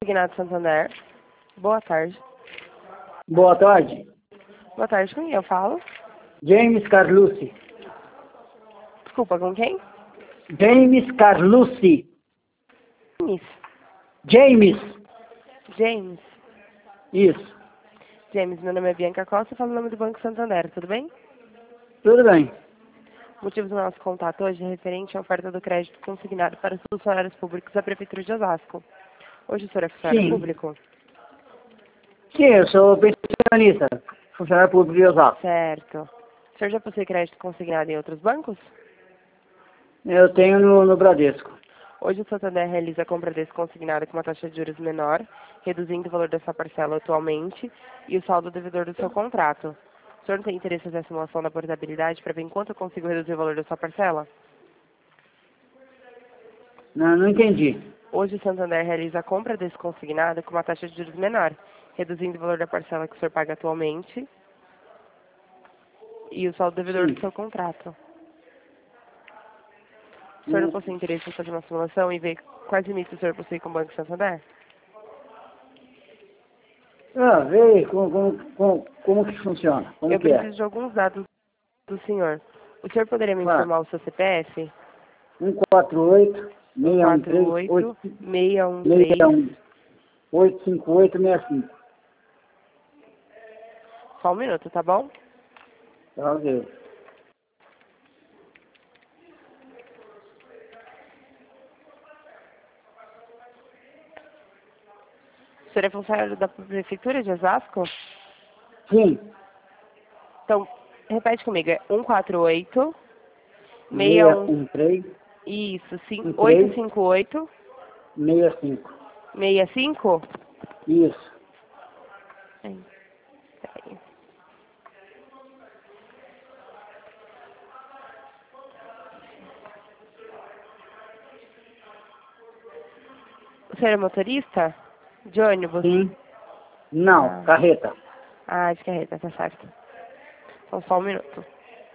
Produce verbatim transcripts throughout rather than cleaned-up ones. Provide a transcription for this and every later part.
Consignado Santander. Boa tarde. Boa tarde. Boa tarde, com quem eu falo? James Carlucci. Desculpa, com quem? James Carlucci. James. James. James. Isso. James, meu nome é Bianca Costa, falo o nome do Banco Santander, tudo bem? Tudo bem. O motivo do nosso contato hoje é referente à oferta do crédito consignado para os funcionários públicos da Prefeitura de Osasco. Hoje o senhor é funcionário Sim. público? Sim, eu sou pensionista, funcionário público de Osasco. Certo. O senhor já possui crédito consignado em outros bancos? Eu tenho no, no Bradesco. Hoje o Santander realiza a compra desse consignado com uma taxa de juros menor, reduzindo o valor dessa parcela atualmente e o saldo devedor do seu contrato. O senhor não tem interesse em fazer a simulação da portabilidade para ver em quanto eu consigo reduzir o valor da sua parcela? Não, não entendi. Hoje o Santander realiza a compra desse consignado com uma taxa de juros menor, reduzindo o valor da parcela que o senhor paga atualmente e o saldo devedor Sim. do seu contrato. O senhor não possui interesse em fazer uma simulação e ver quais limites o senhor possui com o Banco Santander? Ah, vê como, como, como, como que funciona, como Eu que é. preciso de alguns dados do senhor. O senhor poderia me Claro. informar o seu C P F? um quatro oito, um seis um quatro três, oito, oito seis um seis três. um, oito cinco oito, seis cinco. Só um minuto, tá bom? Tá, ok. O senhor é funcionário da Prefeitura de Osasco? Sim. Então, repete comigo. É um quatro oito, seis seis um... um três, Isso, um oito três, cinco oito, seis cinco. seis cinco? Isso. Ai, peraí. O senhor é motorista? De ônibus? Sim. Não, Ah, carreta. ah de carreta, tá certo. Então, só um minuto.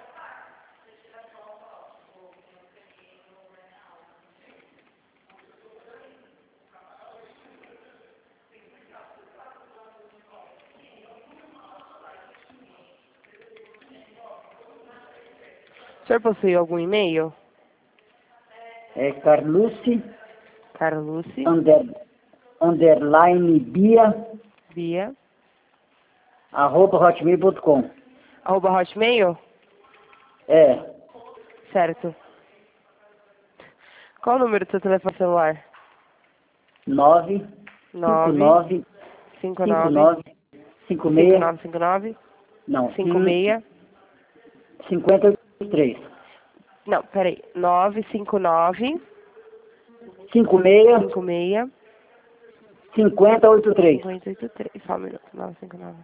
O senhor possui algum e-mail? É Carlucci, Carlucci, under, underline Bia, Bia, arroba hotmail ponto com. arroba hotmail? É, Certo. Qual o número do seu telefone celular? nove cinco nove nove cinco cinco nove nove cinco cinco seis, nove cinco nove não, cinco seis. cinquenta e três. Não, peraí. nove cinco nove cinco seis, cinco seis cinquenta e oitenta e três. cinco oito três. Só um minuto. nove cinco nove.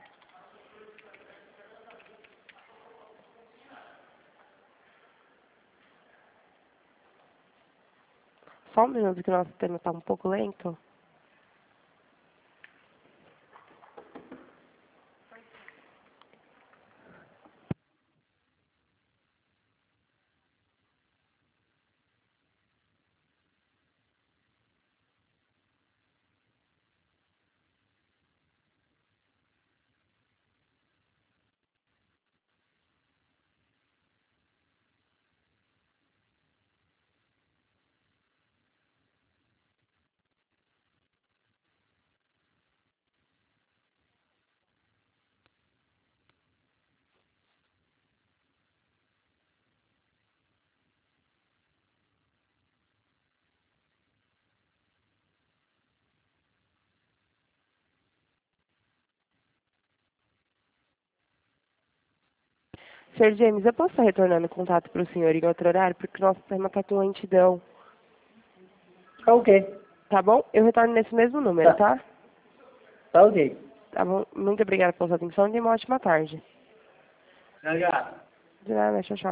Só um minuto que o nosso sistema está um pouco lento. senhor James, eu posso estar retornando o contato para o senhor em outro horário, porque o nosso sistema está com lentidão. Tá ok. Tá bom? Eu retorno nesse mesmo número, Tá, tá? tá ok. Tá bom? Muito obrigada pela sua atenção e tenha uma ótima tarde. Obrigado. De nada, tchau, tchau.